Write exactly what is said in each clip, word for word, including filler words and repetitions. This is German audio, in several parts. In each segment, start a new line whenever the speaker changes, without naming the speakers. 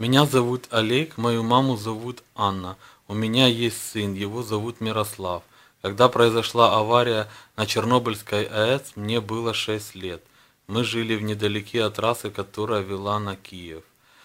Меня зовут Олег, мою маму зовут Анна. У меня есть сын, его зовут Мирослав. Когда произошла авария на Чернобыльской АЭС, мне было шесть лет. Мы жили вдалеке от трассы, которая вела на Kiew.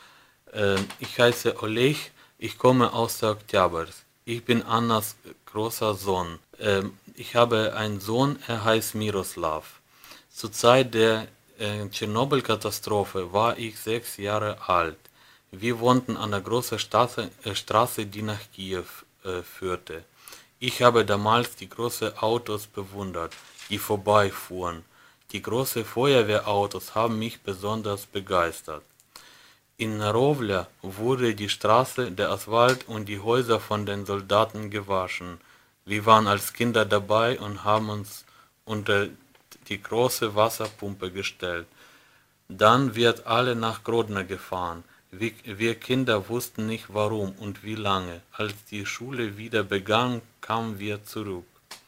Ähm, ich heiße Oleg, ich komme aus der Oktябрьsk. Ich bin Annas großer Sohn. Ähm, ich habe einen Sohn, er heißt Miroslav. Zur Zeit der äh, Tschernobyl-Katastrophe war ich sechs Jahre alt. Wir wohnten an der großen Straße, äh, Straße, die nach Kiew äh, führte. Ich habe damals die großen Autos bewundert, die vorbeifuhren. Die großen Feuerwehrautos haben mich besonders begeistert. In Narowla wurde die Straße, der Asphalt und die Häuser von den Soldaten gewaschen. Wir waren als Kinder dabei und haben uns unter die große Wasserpumpe gestellt. Dann wird alle nach Grodno gefahren. Wir, wir Kinder wussten nicht warum und wie lange. Als die Schule wieder begann, kamen wir zurück.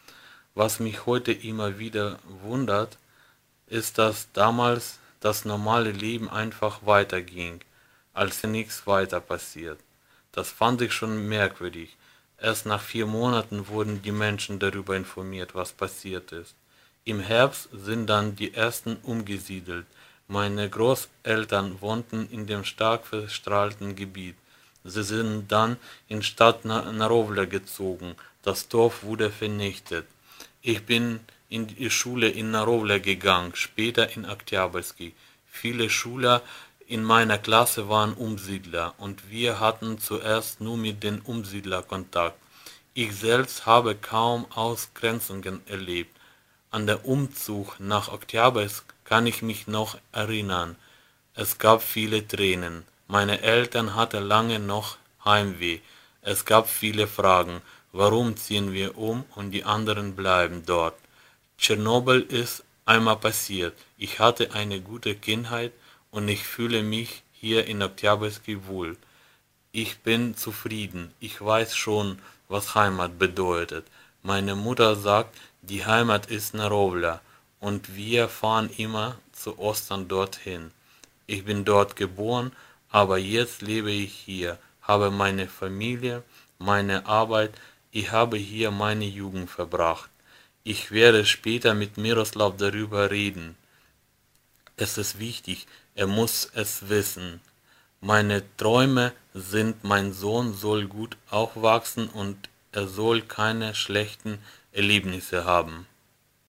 Was mich heute immer wieder wundert, ist, dass damals das normale Leben einfach weiterging, als nichts weiter passiert. Das fand ich schon merkwürdig. Erst nach vier Monaten wurden die Menschen darüber informiert, was passiert ist. Im Herbst sind dann die ersten umgesiedelt. Meine Großeltern wohnten in dem stark verstrahlten Gebiet. Sie sind dann in Stadt Narowla gezogen. Das Dorf wurde vernichtet. Ich bin in die Schule in Narowla gegangen, später in Oktябрьский. Viele Schüler in meiner Klasse waren Umsiedler und wir hatten zuerst nur mit den Umsiedlern Kontakt. Ich selbst habe kaum Ausgrenzungen erlebt. An den Umzug nach Oktябрьsk kann ich mich noch erinnern. Es gab viele Tränen. Meine Eltern hatten lange noch Heimweh. Es gab viele Fragen. Warum ziehen wir um und die anderen bleiben dort? Tschernobyl ist einmal passiert. Ich hatte eine gute Kindheit und ich fühle mich hier in Oktябrьsk wohl. Ich bin zufrieden. Ich weiß schon, was Heimat bedeutet. Meine Mutter sagt, die Heimat ist Narowla und wir fahren immer zu Ostern dorthin. Ich bin dort geboren, aber jetzt lebe ich hier, habe meine Familie, meine Arbeit, ich habe hier meine Jugend verbracht. Ich werde später mit Miroslav darüber reden. Es ist wichtig, er muss es wissen. Meine Träume sind, mein Sohn soll gut aufwachsen und er soll keine schlechten Erlebnisse haben.